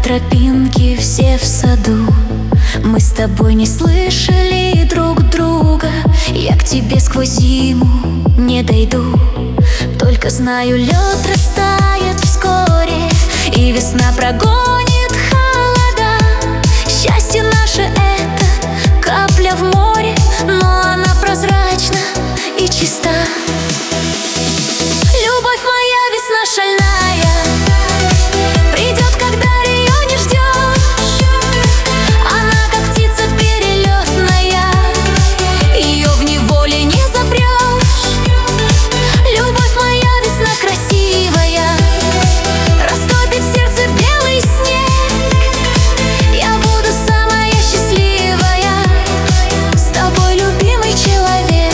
тропинки все в саду. Мы с тобой не слышали друг друга. Я к тебе сквозь зиму не дойду. Только знаю, лед растает вскоре, и весна прогонит холода. Счастье наше — это капля в море, но она прозрачна и чиста. Любовь моя, весна шальная, придет, когда ее не ждешь. Она как птица перелетная, ее в неволе не запрешь. Любовь моя, весна красивая, растопит в сердце белый снег. Я буду самая счастливая с тобой, любимый человек.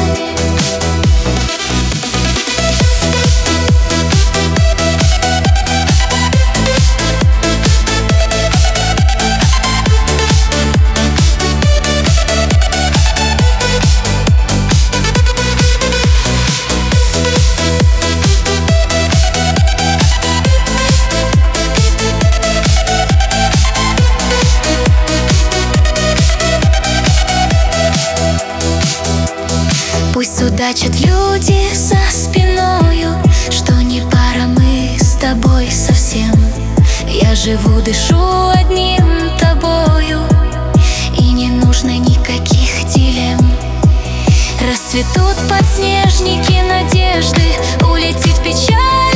Пусть судачат люди за спиною, что не пара мы с тобой совсем. Я живу, дышу одним тобою, и не нужно никаких дилемм. Расцветут подснежники надежды, улетит печаль